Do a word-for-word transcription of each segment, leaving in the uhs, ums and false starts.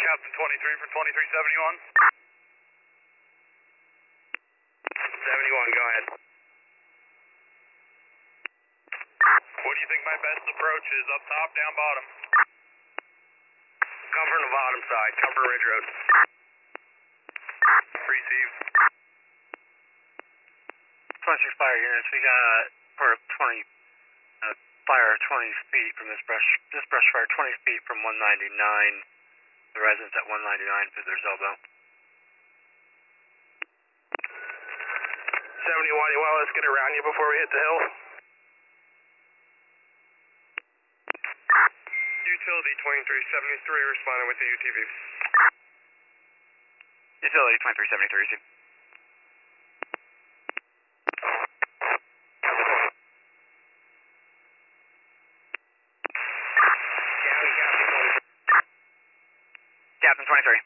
Captain twenty-three for twenty-three seventy-one. seventy-one, go ahead. What do you think my best approach is? Up top, down bottom? Come from the bottom side, come from Ridge Road. Received. twenty-six fire units, we got for twenty, uh, fire twenty feet from this brush, this brush fire twenty feet from one ninety-nine. The residents at one ninety-nine to their elbow. seventy-one, you want to let's get around you before we hit the hill? Utility twenty-three seventy-three responding with the U T V. Utility twenty-three seventy-three, received. Captain twenty-three.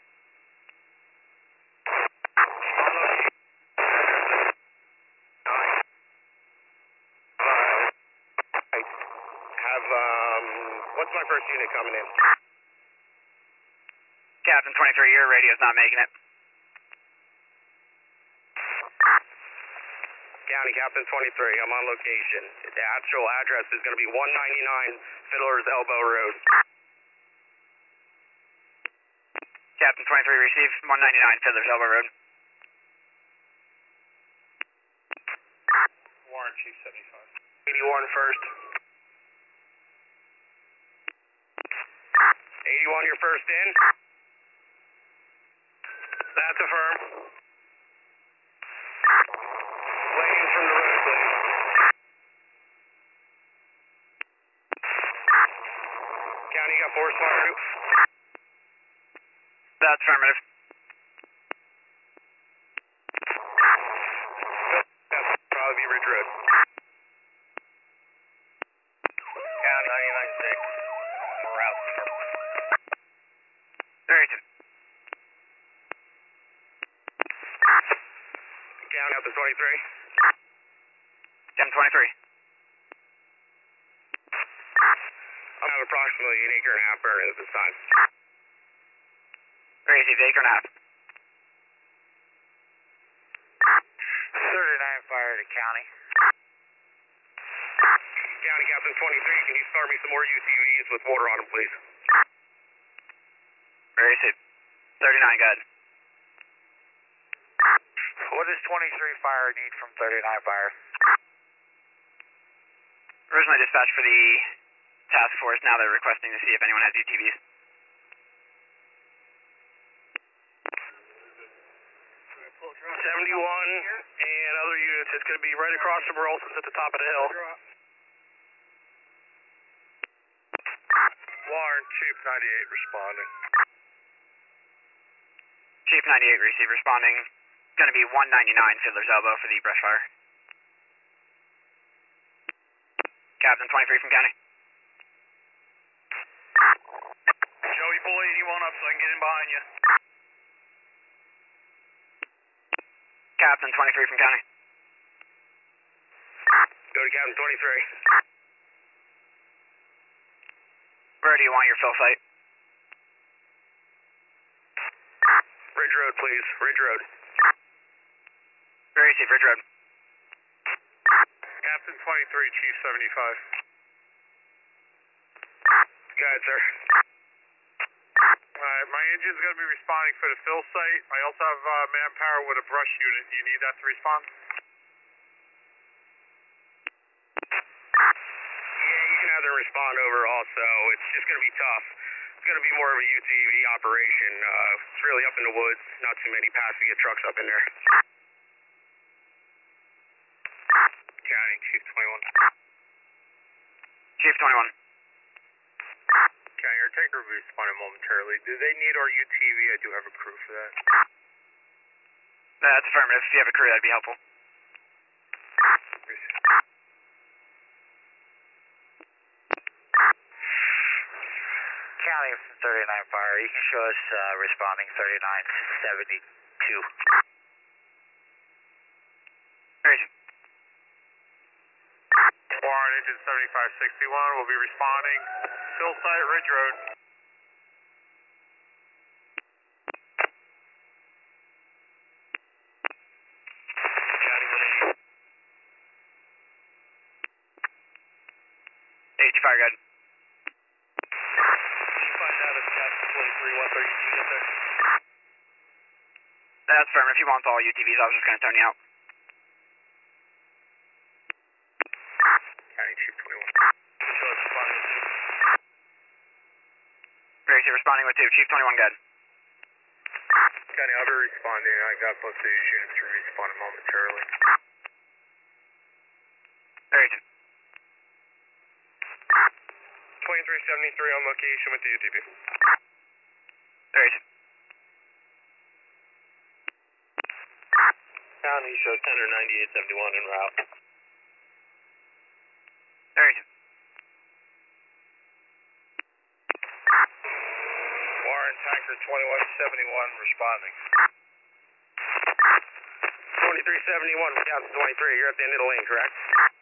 Have, um, what's my first unit coming in? Captain twenty-three, your radio's not making it. County Captain twenty-three, I'm on location. The actual address is going to be one ninety-nine Fiddler's Elbow Road. Captain twenty-three, received one ninety-nine Fiddler's Elbow Road. Warren, Chief seventy-five. eighty-one first. eighty-one, you're first in. That's a firm. Lane from the road, please. County, you got four smart groups. That's affirmative. That's probably be Ridge Road. Yeah, ninety-nine six. Morale. Very good. County up to twenty-three. Captain twenty-three. I have approximately an acre and a half burning at this time. Received, acre and a half. thirty-nine fire to county. County Captain twenty-three, can you start me some more U T Vs with water on them, please? Received. thirty-nine, good. What does twenty-three fire need from thirty-nine fire? Originally dispatched for the task force, now they're requesting to see if anyone has U T Vs. seventy-one and other units, it's going to be right across from Rolson's at the top of the hill. Warren, Chief ninety-eight responding. Chief ninety-eight, receive, responding. Going to be one ninety-nine Fiddler's Elbow for the brush fire. Captain twenty-three from county. Joey, pull eighty-one up so I can get in behind you. Captain twenty-three from county. Go to Captain twenty-three. Where do you want your fill site? Ridge Road, please. Ridge Road. Very safe, Ridge Road. Captain twenty-three, Chief seventy-five. Go ahead, sir. Alright, my engine's going to be responding for the fill site. I also have uh, manpower with a brush unit. Do you need that to respond? Yeah, you can have them respond over also. It's just going to be tough. It's going to be more of a U T V operation. Uh, it's really up in the woods. Not too many passenger trucks up in there. County, Chief twenty-one. Chief twenty-one. County, our tanker will be responding momentarily. Do they need our U T V? I do have a crew for that. That's affirmative. If you have a crew, that'd be helpful. County from thirty-nine fire. You can show us uh, responding thirty-nine seventy-two. Very safe. Warren, engine seventy-five sixty-one will be responding. Fill site, Ridge Road. fire, good. Can you find out if Captain twenty-three one thirty-two is there? That's firm. If you want all U T Vs, I was just going to turn you out. County Chief twenty-one. So it's responding with two. Very good, responding with two. Chief twenty-one, good. County, I'll be responding. I got both of these units to respond momentarily. Very good. twenty-three seventy-three on location with the U T V. Very good. County show Center ninety-eight seventy-one en route. Very good. Warren Tanker twenty-one seventy-one responding. twenty-three seventy-one, Captain twenty-three, you're at the end of the lane, correct?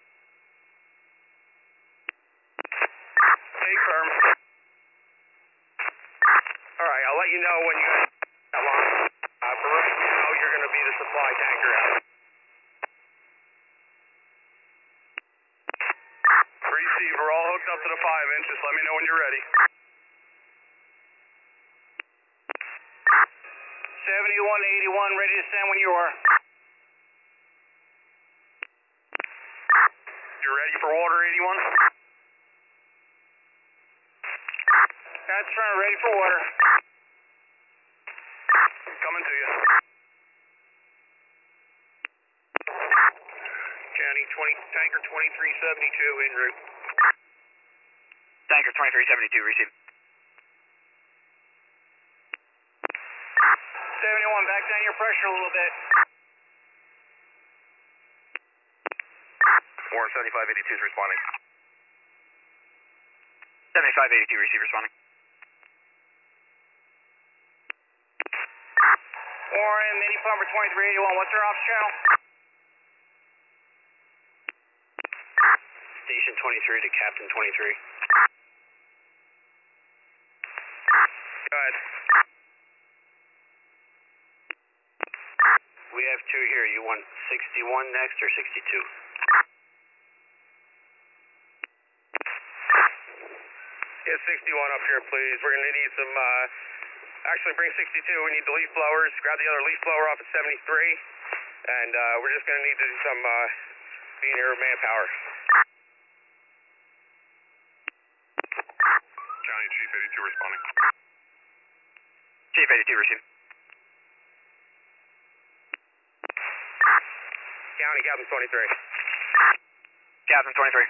Stay firm. Alright, I'll let you know when you guys that long. Uh, for right now, you're going to be the supply tanker out. Receive, we're all hooked up to the five inch. Just let me know when you're ready. seventy-one eighty-one, ready to send when you are. You're ready for water, eighty-one? That's right, ready for water. Coming to you. County twenty, Tanker twenty-three seventy-two en route. Tanker twenty-three seventy-two, receive. seventy-one, back down your pressure a little bit. Warren seventy-five eighty-two is responding. seventy-five eighty-two, receive, responding. Warren, mini plumber twenty-three eighty-one, what's our ops channel? Station twenty-three to Captain twenty-three. Go ahead. We have two here. You want sixty-one next or sixty-two? Get sixty-one up here, please. We're going to need some, uh, actually bring sixty-two. We need the leaf blowers. Grab the other leaf blower off at seventy-three. And uh, we're just going to need to do some uh, being here manpower. County Chief eighty-two responding. Chief eighty-two, receive. County, Captain twenty-three. Captain twenty-three.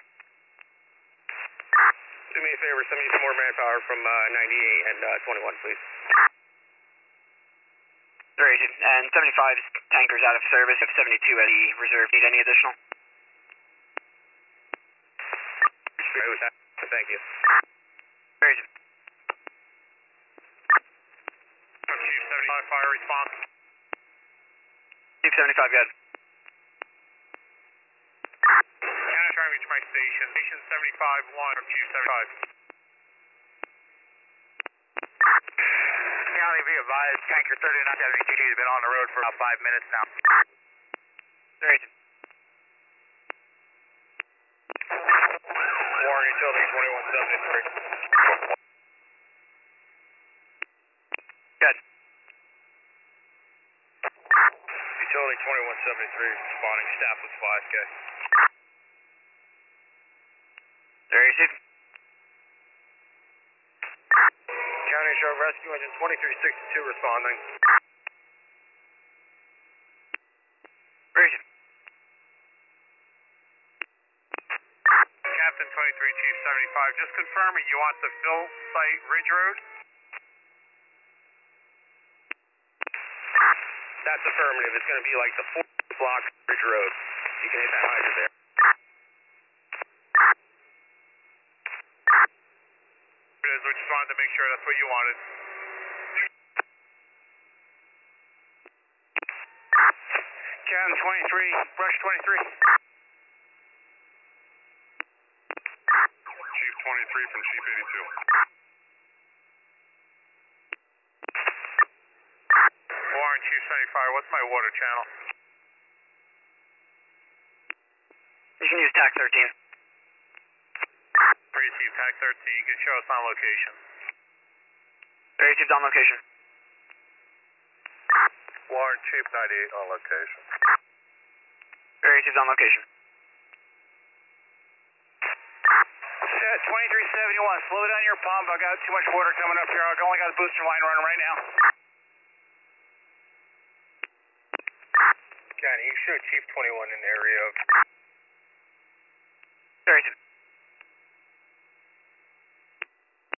Do me a favor, send me some more manpower from uh, ninety-eight and uh, twenty-one, please. Very good. And seventy-five tankers out of service. If seventy-two at the reserve, need any additional? Great with that. Thank you. Very good. Chief seventy-five, fire response. Chief seventy-five, good. County trying to reach my station. Station seventy-five one from Chief seventy-five. County, be advised, Tanker thirty-nine seventy-two has been on the road for about five minutes now. Very good. Warren Utility twenty-one seventy-three. Good. Utility twenty-one seventy-three responding. Staff was five K. Very good. County show rescue engine twenty-three sixty-two responding. Very good. Captain twenty-three, Chief seventy-five. Just confirming, you want the fill site Ridge Road? That's affirmative. It's going to be like the fourth block Ridge Road. You can hit that hydrant there. It is, we just wanted to make sure that's what you wanted. Captain twenty-three, brush twenty-three. Chief twenty-three from Chief eighty-two. Warren, Chief seventy-five, what's my water channel? You can use T A C thirteen. received, Pack thirteen. You can show us on location. Received on location. Warren, Chief ninety-eight on location. Received on location. Set twenty-three seventy-one, slow down your pump. I got too much water coming up here. I only got a booster line running right now. Johnny, you show Chief twenty-one in the area of... Received.